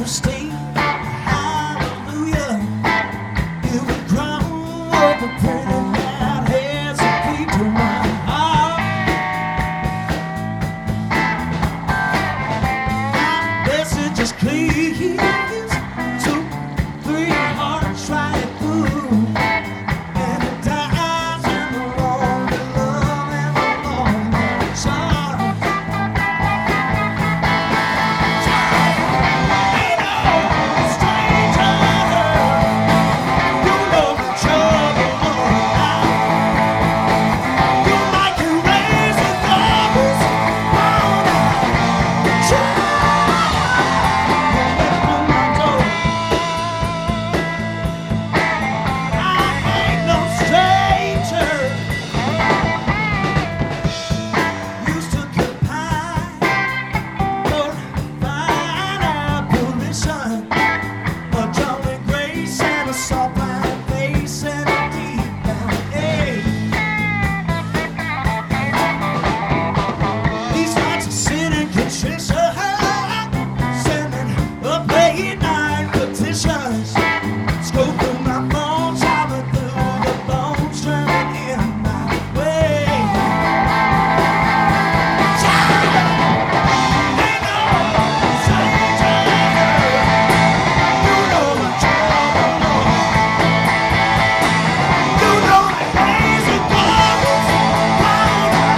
sting. Hallelujah. You would crown with the pretty man hesitate to my heart. My message is clear. 2, 3 hearts right through. And it dies in the lonely love and the lonely sorrow. Ain't no stranger. You know the trouble now. You like you raise the dogs. Round out. Open my door. I ain't no stranger. Used to get pie for fine apparition, a jolly grace and a soft black face and a deep down ache. These nights of sin and contrition, sending up late night petitions, scoping my bones, traveling through the bones, turning in my way. Ain't no stranger. You know the trouble. You know the hazy goggles. Round out.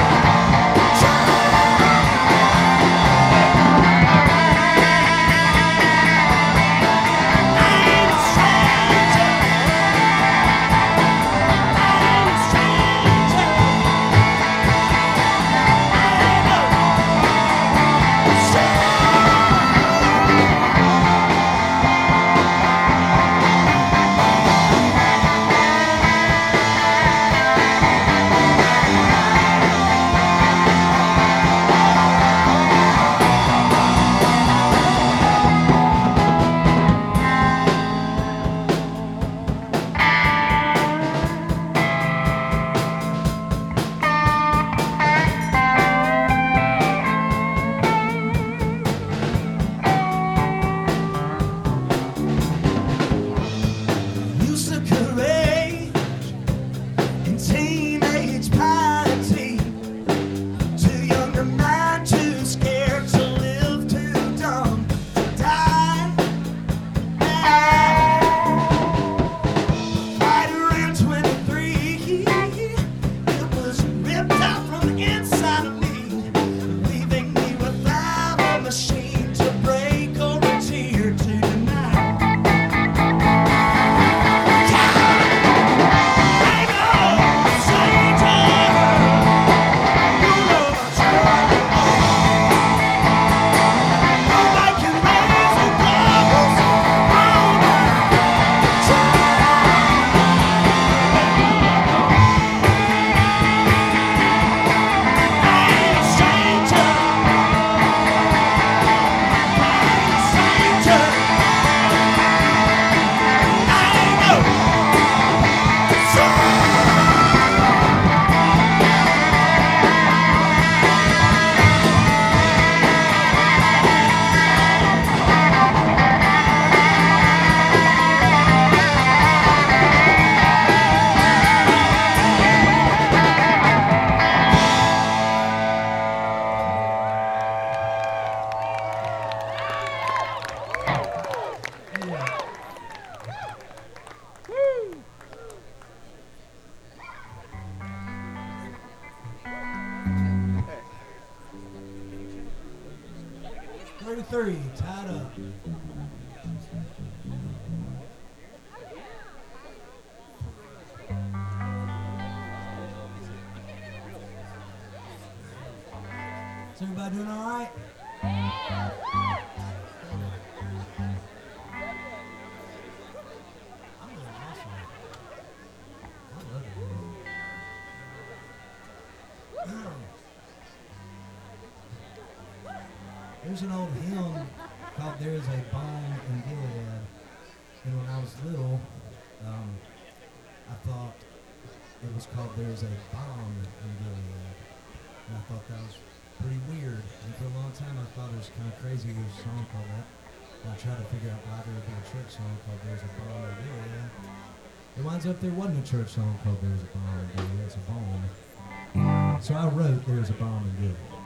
Ain't a stranger. Ain't a stranger. Ain't no stranger. Used to courage and teenage piety. Too young to mind, too scared to live, too dumb to die. Right around 23, it was ripped out from the inside of me, leaving me without a machine to break or a tear to deny. Ain't no stranger. You know the trouble. Nobody can raise the goggles. Round out. Ain't a stranger. Ain't a stranger. Ain't no stranger. Tied up. Is everybody doing all right? I'm doing awesome. I love it. There's an old hymn called "There Is a Balm in Gilead," and when I was little, I thought it was called "There Is a Bomb in Gilead," and I thought that was pretty weird. And for a long time, I thought it was kind of crazy. There was a song called that. I tried to figure out why there would be a church song called There's a Bomb in Gilead. It winds up there wasn't a church song called There's a Bomb in Gilead, it's a bomb. So I wrote There's a Bomb in Gilead.